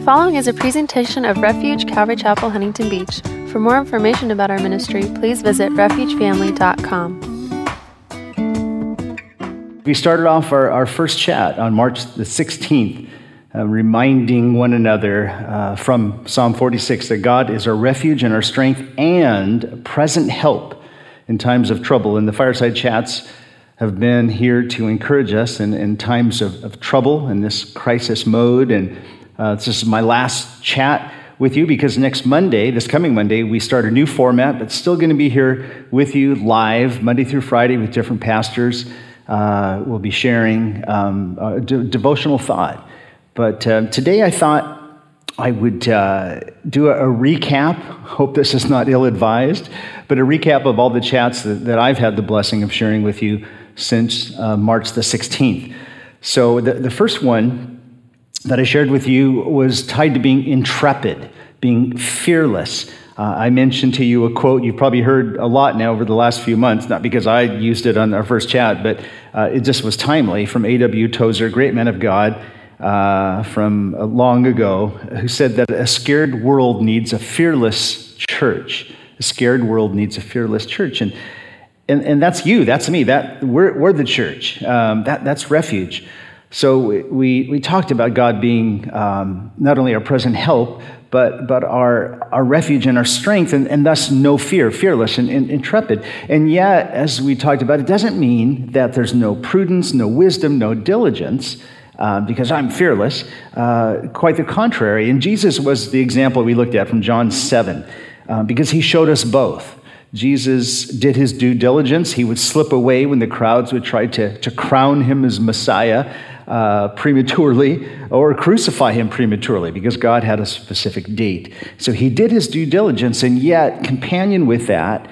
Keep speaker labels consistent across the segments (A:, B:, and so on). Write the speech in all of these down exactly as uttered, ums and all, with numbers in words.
A: following is a presentation of Refuge Calvary Chapel, Huntington Beach. For more information about our ministry, please visit refuge family dot com.
B: We started off our, our first chat on March the sixteenth, uh, reminding one another uh, from Psalm forty-six that God is our refuge and our strength and present help in times of trouble. And the fireside chats have been here to encourage us in, in times of, of trouble in this crisis mode. And uh, this is my last chat with you because next Monday, this coming Monday, we start a new format, but still going to be here with you live Monday through Friday with different pastors. Uh, we'll be sharing um, a de- devotional thought. But uh, today I thought I would uh, do a, a recap. Hope this is not ill-advised, but a recap of all the chats that, that I've had the blessing of sharing with you since uh, March the sixteenth. So the, the first one that I shared with you was tied to being intrepid, being fearless. Uh, I mentioned to you a quote you've probably heard a lot now over the last few months, not because I used it on our first chat, but uh, it just was timely, from A W Tozer, great man of God uh, from uh, long ago, who said that a scared world needs a fearless church. A scared world needs a fearless church. And And, and that's you, that's me, that we're, we're the church. Um, that, that's Refuge. So we, we talked about God being um, not only our present help, but, but our, our refuge and our strength, and, and thus no fear, fearless and, and intrepid. And yet, as we talked about, it doesn't mean that there's no prudence, no wisdom, no diligence, uh, because I'm fearless. Uh, quite the contrary. And Jesus was the example we looked at from John seven, uh, because he showed us both. Jesus did his due diligence. He would slip away when the crowds would try to, to crown him as Messiah uh, prematurely or crucify him prematurely because God had a specific date. So he did his due diligence, and yet, companion with that,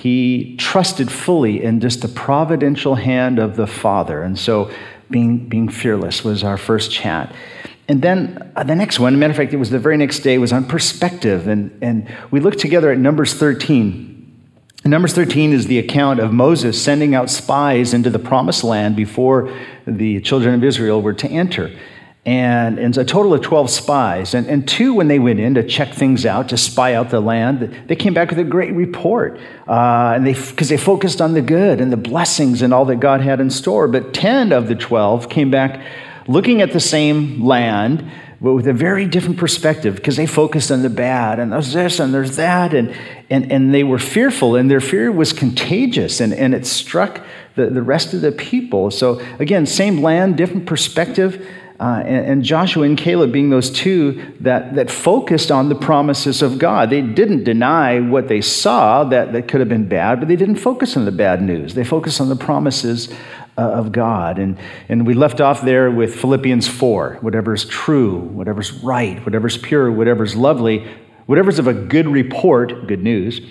B: he trusted fully in just the providential hand of the Father. And so being, being fearless was our first chat. And then uh, the next one, matter of fact, it was the very next day, was on perspective. And, and we looked together at Numbers thirteen. Numbers thirteen is the account of Moses sending out spies into the promised land before the children of Israel were to enter. And, and a total of twelve spies. And, and two, when they went in to check things out, to spy out the land, they came back with a great report. Uh, and they because they focused on the good and the blessings and all that God had in store. But ten of the twelve came back looking at the same land, but with a very different perspective, because they focused on the bad, and there's this and there's that, and and, and they were fearful, and their fear was contagious, and, and it struck the, the rest of the people. So again, same land, different perspective, uh, and, and Joshua and Caleb being those two that, that focused on the promises of God. They didn't deny what they saw that, that could have been bad, but they didn't focus on the bad news. They focused on the promises of God. And, and we left off there with Philippians four, whatever's true, whatever's right, whatever's pure, whatever's lovely, whatever's of a good report, good news,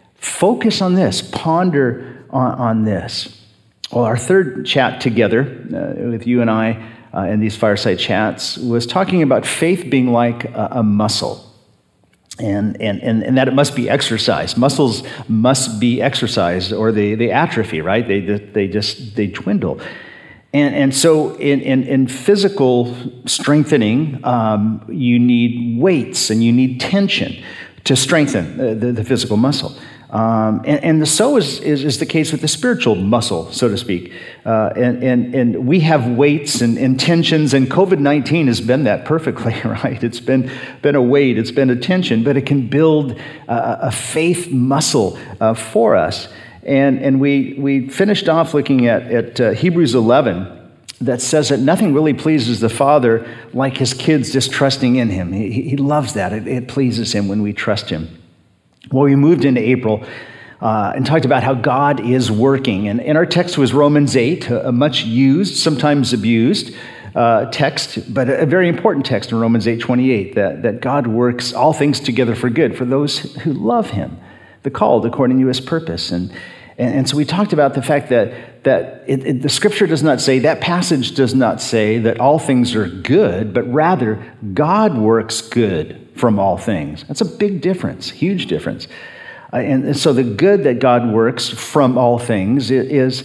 B: focus on this, ponder on, on this. Well, our third chat together uh, with you and I uh, in these fireside chats was talking about faith being like a, a muscle. And, and and and that it must be exercised. Muscles must be exercised, or they, they atrophy, right? They they just they dwindle. And and so in in, in physical strengthening, um, you need weights and you need tension to strengthen the, the, the physical muscle. Um, and, and so is, is is the case with the spiritual muscle, so to speak. Uh, and, and and we have weights and, and tensions, and COVID nineteen has been that perfectly, right? It's been been a weight, it's been a tension, but it can build a, a faith muscle uh, for us. And and we we finished off looking at at uh, Hebrews eleven. That says that nothing really pleases the Father like his kids just trusting in him. He, he loves that. It, it pleases him when we trust him. Well, we moved into April uh, and talked about how God is working. And, and our text was Romans eight, a, a much used, sometimes abused uh, text, but a, a very important text in Romans eight twenty-eight, that, that God works all things together for good for those who love him, the called according to his purpose. And And, and so we talked about the fact that that it, it, the scripture does not say, that passage does not say that all things are good, but rather God works good from all things. That's a big difference, huge difference. Uh, and, and so the good that God works from all things is,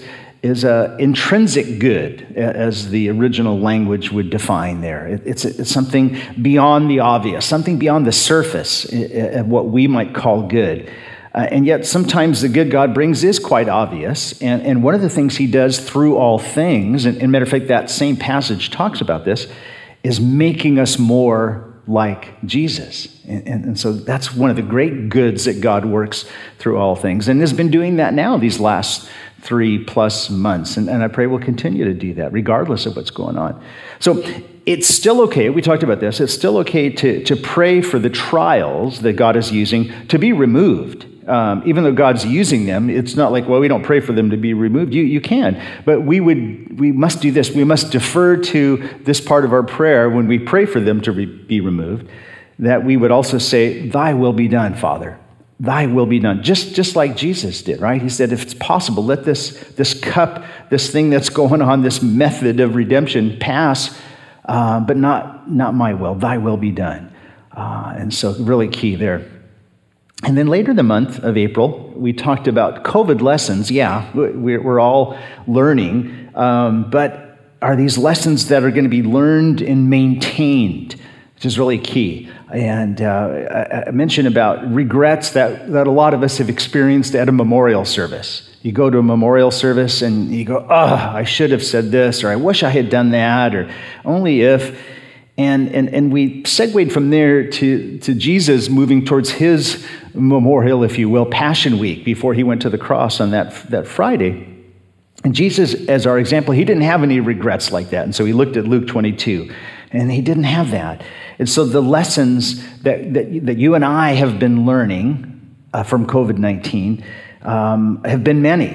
B: is a intrinsic good, as the original language would define there. It's, it's something beyond the obvious, something beyond the surface of what we might call good. Uh, and yet sometimes the good God brings is quite obvious. And, and one of the things he does through all things, and, and matter of fact, that same passage talks about this, is making us more like Jesus. And, and, and so that's one of the great goods that God works through all things, and has been doing that now these last three plus months. And, and I pray we'll continue to do that regardless of what's going on. So it's still okay, we talked about this, it's still okay to, to pray for the trials that God is using to be removed. Um, even though God's using them, it's not like, well, we don't pray for them to be removed. You you can, but we would we must do this. We must defer to this part of our prayer when we pray for them to re- be removed, that we would also say, thy will be done, Father. Thy will be done. Just, just like Jesus did, right? He said, if it's possible, let this, this cup, this thing that's going on, this method of redemption pass, uh, but not, not my will. Thy will be done. Uh, and so really key there. And then later in the month of April, we talked about COVID lessons. Yeah, we're all learning, um, but are these lessons that are going to be learned and maintained, which is really key. And uh, I mentioned about regrets that, that a lot of us have experienced at a memorial service. You go to a memorial service and you go, oh, I should have said this, or I wish I had done that, or only if. And, and and we segued from there to, to Jesus moving towards his memorial, if you will, Passion Week, before he went to the cross on that, that Friday. And Jesus, as our example, he didn't have any regrets like that. And so he looked at Luke twenty-two, and he didn't have that. And so the lessons that, that, that you and I have been learning uh, from COVID nineteen Um, have been many.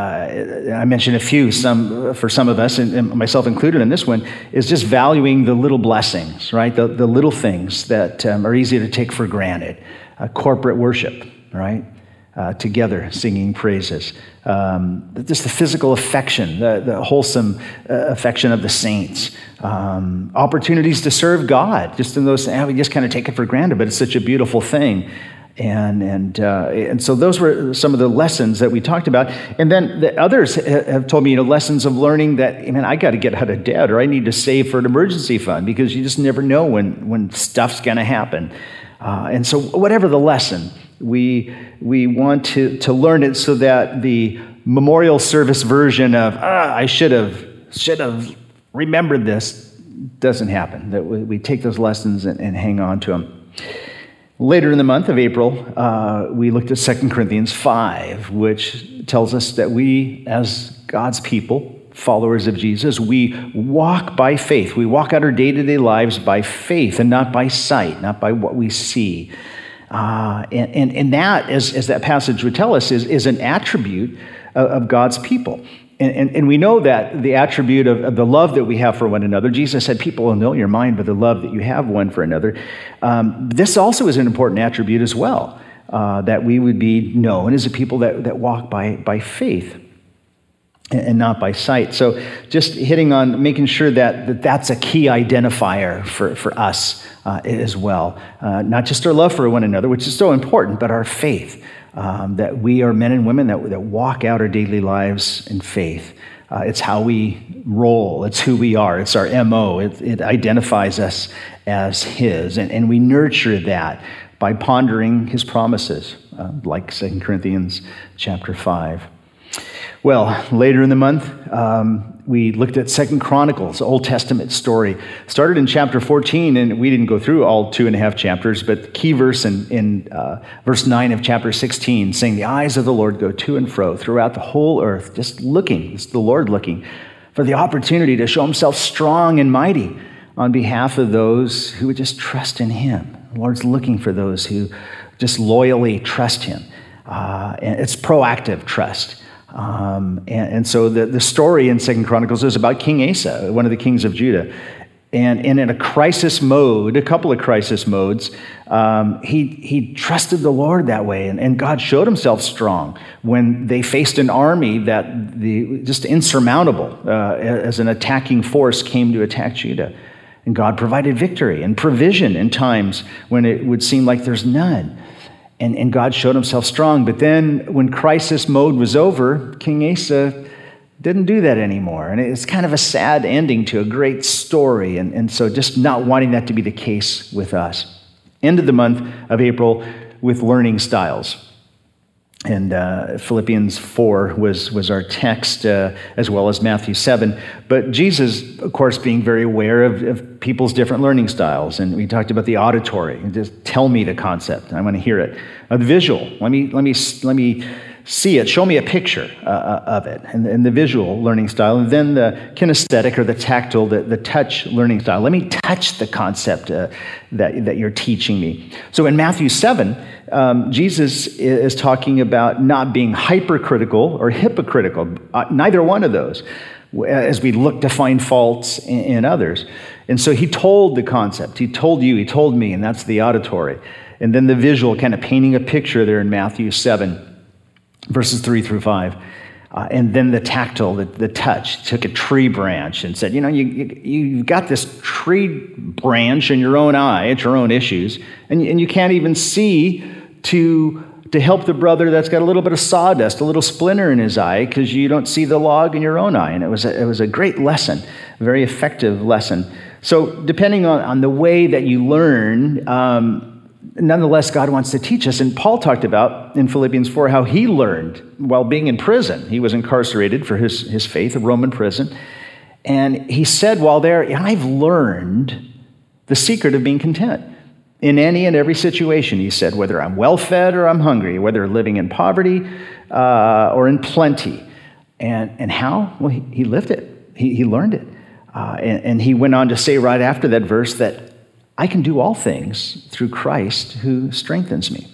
B: Uh, I mentioned a few, some for some of us, and, and myself included in this one, is just valuing the little blessings, right? The, the little things that um, are easy to take for granted. Uh, corporate worship, right? Uh, together singing praises. Um, just the physical affection, the, the wholesome uh, affection of the saints. Um, opportunities to serve God, just in those, we just kind of take it for granted, but it's such a beautiful thing. And and uh, and so those were some of the lessons that we talked about. And then the others have told me, you know, lessons of learning that, man, I got to get out of debt, or I need to save for an emergency fund, because you just never know when when stuff's going to happen. Uh, and so whatever the lesson, we we want to to learn it so that the memorial service version of ah, I should have should have remembered this doesn't happen. That we, we take those lessons and, and hang on to them. Later in the month of April, uh, we looked at Second Corinthians five, which tells us that we, as God's people, followers of Jesus, we walk by faith. We walk out our day-to-day lives by faith and not by sight, not by what we see. Uh, and, and, and that, as, as that passage would tell us, is, is an attribute of, of God's people. And, and, and we know that the attribute of, of the love that we have for one another, Jesus said, people will know your mind by the love that you have one for another. Um, this also is an important attribute as well, uh, that we would be known as a people that, that walk by, by faith and, and not by sight. So just hitting on making sure that, that that's a key identifier for, for us uh, as well. Uh, not just our love for one another, which is so important, but our faith. Um, that we are men and women that, that walk out our daily lives in faith. Uh, it's how we roll. It's who we are. It's our M O. It, it identifies us as his. And, and we nurture that by pondering his promises, uh, like Second Corinthians chapter five. Well, later in the month, um, we looked at Second Chronicles, Old Testament story. Started in chapter fourteen, and we didn't go through all two and a half chapters, but the key verse in, in uh, verse nine of chapter sixteen, saying, the eyes of the Lord go to and fro throughout the whole earth, just looking, it's the Lord looking, for the opportunity to show himself strong and mighty on behalf of those who would just trust in him. The Lord's looking for those who just loyally trust him. Uh, and it's proactive trust. Um, and, and so the, the story in Second Chronicles is about King Asa, one of the kings of Judah. And, and in a crisis mode, a couple of crisis modes, um, he he trusted the Lord that way. And, and God showed himself strong when they faced an army that the just insurmountable uh, as an attacking force came to attack Judah. And God provided victory and provision in times when it would seem like there's none. And, and God showed himself strong. But then when crisis mode was over, King Asa didn't do that anymore. And it's kind of a sad ending to a great story. And, and so just not wanting that to be the case with us. End of the month of April with learning styles. And uh, Philippians four was, was our text, uh, as well as Matthew seven. But Jesus, of course, being very aware of, of people's different learning styles. And we talked about the auditory. Just tell me the concept. I want to hear it. Uh, the visual. Let me, let me, let me see it. Show me a picture uh, of it. And, and the visual learning style. And then the kinesthetic or the tactile, the, the touch learning style. Let me touch the concept uh, that, that you're teaching me. So in Matthew seven, Um, Jesus is talking about not being hypercritical or hypocritical, uh, neither one of those, as we look to find faults in, in others. And so he told the concept. He told you, he told me, and that's the auditory. And then the visual, kind of painting a picture there in Matthew seven, verses three through five. Uh, and then the tactile, the, the touch, took a tree branch and said, you know, you, you, you've got this tree branch in your own eye, it's your own issues, and, and you can't even see to to help the brother that's got a little bit of sawdust, a little splinter in his eye, because you don't see the log in your own eye. And it was a, it was a great lesson, a very effective lesson. So depending on, on the way that you learn, um, nonetheless, God wants to teach us. And Paul talked about in Philippians four how he learned while being in prison. He was incarcerated for his, his faith, a Roman prison. And he said while there, I've learned the secret of being content. In any and every situation, he said, whether I'm well-fed or I'm hungry, whether living in poverty uh, or in plenty. And and how? Well, he, he lived it. He, he learned it. Uh, and, and he went on to say right after that verse that I can do all things through Christ who strengthens me.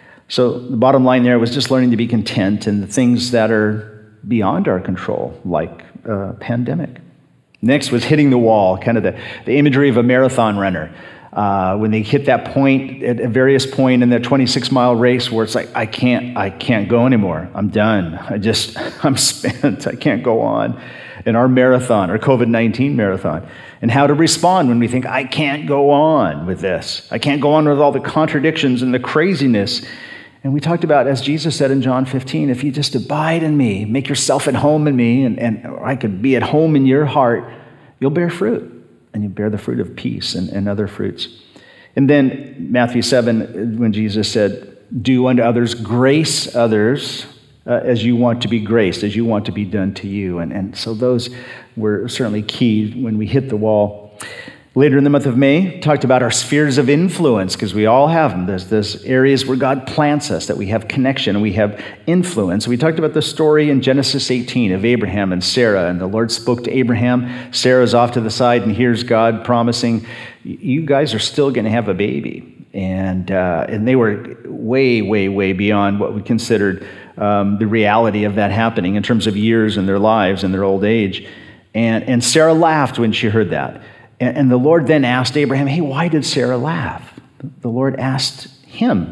B: So the bottom line there was just learning to be content in the things that are beyond our control, like a pandemic. Next was hitting the wall, kind of the, the imagery of a marathon runner. Uh, when they hit that point at a various point in that twenty-six mile race where it's like, I can't, I can't go anymore. I'm done. I just, I'm spent. I can't go on. In our marathon, our covid nineteen marathon, and how to respond when we think, I can't go on with this. I can't go on with all the contradictions and the craziness. And we talked about, as Jesus said in John fifteen, if you just abide in me, make yourself at home in me, and, and I could be at home in your heart, you'll bear fruit. And you bear the fruit of peace and, and other fruits. And then Matthew seven, when Jesus said, do unto others, grace others uh, as you want to be graced, as you want to be done to you. And, and so those were certainly key when we hit the wall. Later in the month of May, talked about our spheres of influence, because we all have them. There's, there's areas where God plants us, that we have connection and we have influence. We talked about the story in Genesis eighteen of Abraham and Sarah, and the Lord spoke to Abraham. Sarah's off to the side, and here's God promising, you guys are still going to have a baby. And uh, and they were way, way, way beyond what we considered um, the reality of that happening in terms of years in their lives and their old age. And, and Sarah laughed when she heard that. And the Lord then asked Abraham, hey, why did Sarah laugh? The Lord asked him.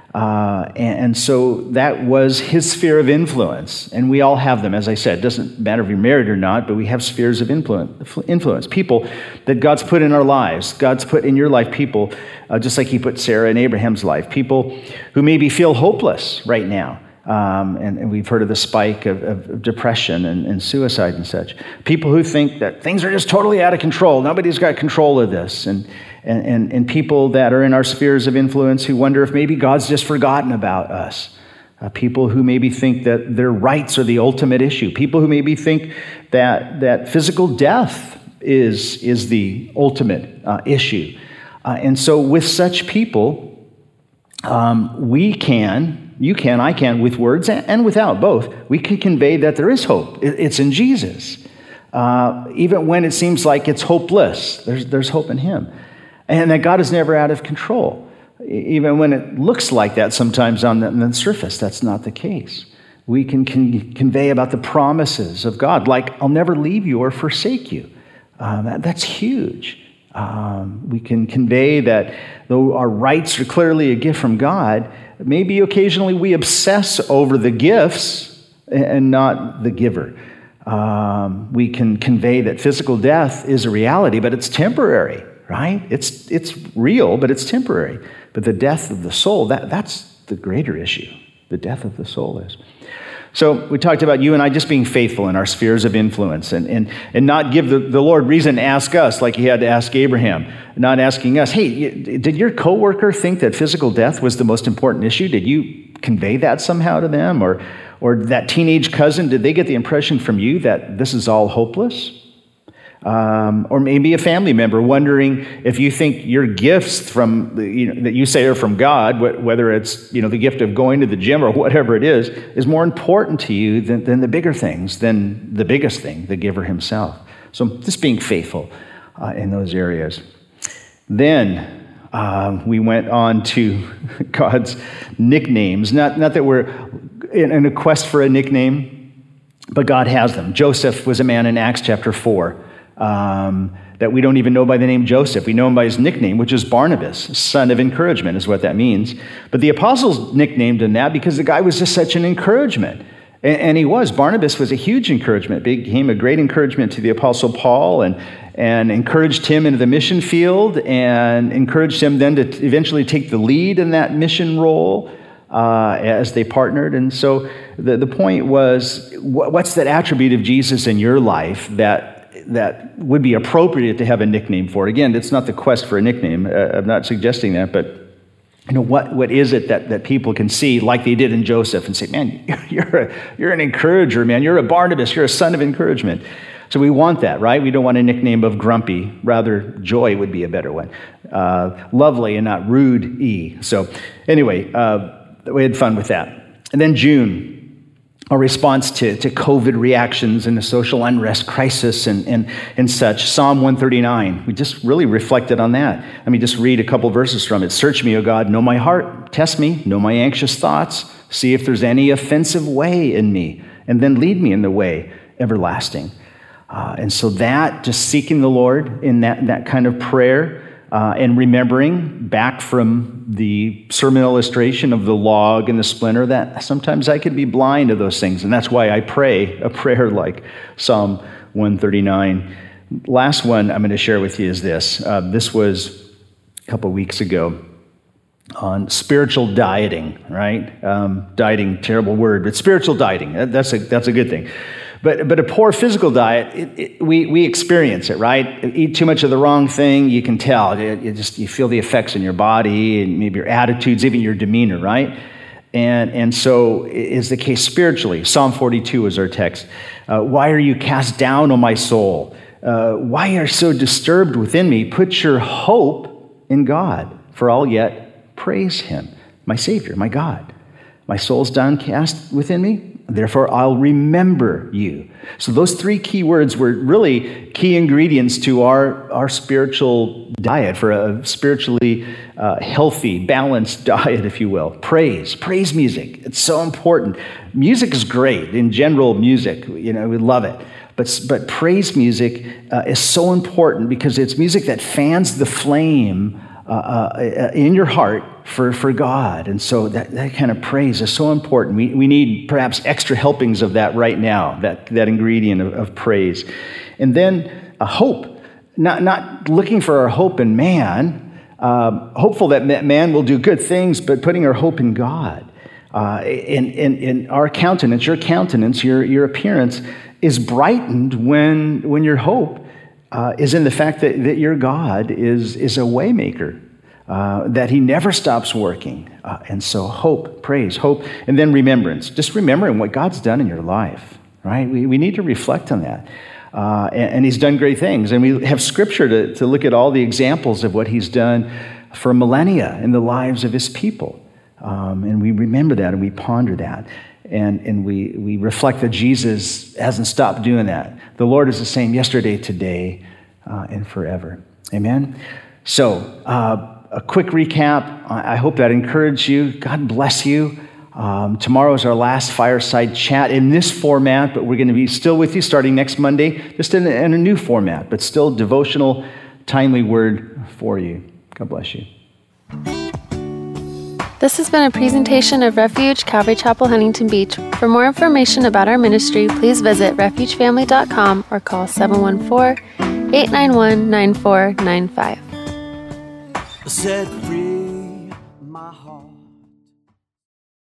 B: Uh, and, and so that was his sphere of influence. And we all have them, as I said. It doesn't matter if you're married or not, but we have spheres of influence. influence. People that God's put in our lives. God's put in your life people, uh, just like he put Sarah in Abraham's life. People who maybe feel hopeless right now. Um, and, and we've heard of the spike of, of depression and, and suicide and such. People who think that things are just totally out of control. Nobody's got control of this. And, and, and, and people that are in our spheres of influence who wonder if maybe God's just forgotten about us. Uh, people who maybe think that their rights are the ultimate issue. People who maybe think that, that physical death is, is the ultimate uh, issue. Uh, and so with such people, um, we can... You can, I can, with words and without, both. We can convey that there is hope. It's in Jesus. Uh, even when it seems like it's hopeless, there's, there's hope in him. And that God is never out of control. Even when it looks like that sometimes on the, on the surface, that's not the case. We can, can convey about the promises of God, like, I'll never leave you or forsake you. Uh, that, that's huge. Um, we can convey that though our rights are clearly a gift from God, maybe occasionally we obsess over the gifts and not the giver. Um, we can convey that physical death is a reality, but it's temporary, right? It's it's real, but it's temporary. But the death of the soul, that, that's the greater issue. The death of the soul is. So we talked about you and I just being faithful in our spheres of influence and, and, and not give the, the Lord reason to ask us like he had to ask Abraham, not asking us, hey, did your coworker think that physical death was the most important issue? Did you convey that somehow to them? Or, or that teenage cousin, did they get the impression from you that this is all hopeless? Um, or maybe a family member wondering if you think your gifts from the, you know, that you say are from God, wh- whether it's you know the gift of going to the gym or whatever it is, is more important to you than, than the bigger things, than the biggest thing, the giver himself. So just being faithful uh, in those areas. Then um, we went on to God's nicknames. Not, not that we're in, in a quest for a nickname, but God has them. Joseph was a man in Acts chapter four. Um, that we don't even know by the name Joseph. We know him by his nickname, which is Barnabas, son of encouragement is what that means. But the apostles nicknamed him that because the guy was just such an encouragement. And, and he was. Barnabas was a huge encouragement, became a great encouragement to the apostle Paul and, and encouraged him into the mission field and encouraged him then to eventually take the lead in that mission role uh, as they partnered. And so the, the point was, what's that attribute of Jesus in your life that that would be appropriate to have a nickname for? Again, it's not the quest for a nickname. Uh, I'm not suggesting that, but you know, what what is it that, that people can see like they did in Joseph and say, man, you're a, you're an encourager, man. You're a Barnabas. You're a son of encouragement. So we want that, right? We don't want a nickname of grumpy. Rather, joy would be a better one. Uh, lovely and not rude-y. So anyway, uh, we had fun with that. And then June, a response to, to COVID reactions and the social unrest crisis and, and, and such. Psalm one thirty-nine, we just really reflected on that. Let me just read a couple verses from it. Search me, O God, know my heart, test me, know my anxious thoughts, see if there's any offensive way in me, and then lead me in the way everlasting. Uh, and so that, just seeking the Lord in that, that kind of prayer, Uh, and remembering back from the sermon illustration of the log and the splinter that sometimes I could be blind to those things. And that's why I pray a prayer like Psalm one thirty-nine. Last one I'm going to share with you is this. Uh, this was a couple weeks ago on spiritual dieting, right? Um, dieting, terrible word, but spiritual dieting, that's a, that's a good thing. But but a poor physical diet, it, it, we we experience it, right? Eat too much of the wrong thing, you can tell. It, it just you feel the effects in your body and maybe your attitudes, even your demeanor, right? And and so is the case spiritually. Psalm forty-two is our text. Uh, why are you cast down, O my soul? Uh, why are you so disturbed within me? Put your hope in God, for I'll yet praise him, my Savior, my God. My soul's downcast within me. Therefore, I'll remember you. So those three key words were really key ingredients to our, our spiritual diet, for a spiritually uh, healthy, balanced diet, if you will. Praise, praise music. It's so important. Music is great. In general, music, you know, we love it. But, but praise music uh, is so important because it's music that fans the flame Uh, uh, in your heart for, for God. And so that, that kind of praise is so important. We, we need perhaps extra helpings of that right now, that, that ingredient of, of praise. And then a hope, not, not looking for our hope in man, uh, hopeful that man will do good things, but putting our hope in God. Uh, in, in, in our countenance, your countenance, your, your appearance is brightened when, when your hope Uh, is in the fact that, that your God is, is a way maker, uh, that he never stops working. Uh, and so hope, praise, hope, and then remembrance. Just remembering what God's done in your life, right? We, we need to reflect on that. Uh, and, and he's done great things. And we have scripture to, to look at all the examples of what he's done for millennia in the lives of his people. Um, and we remember that and we ponder that. And, and we, we reflect that Jesus hasn't stopped doing that. The Lord is the same yesterday, today, uh, and forever. Amen? So, uh, a quick recap. I, I hope that encouraged you. God bless you. Um, tomorrow is our last fireside chat in this format, but we're going to be still with you starting next Monday, just in a, in a new format, but still devotional, timely word for you. God bless you.
A: This has been a presentation of Refuge Calvary Chapel, Huntington Beach. For more information about our ministry, please visit refuge family dot com or call seven one four, eight nine one, nine four nine five.
C: Set free.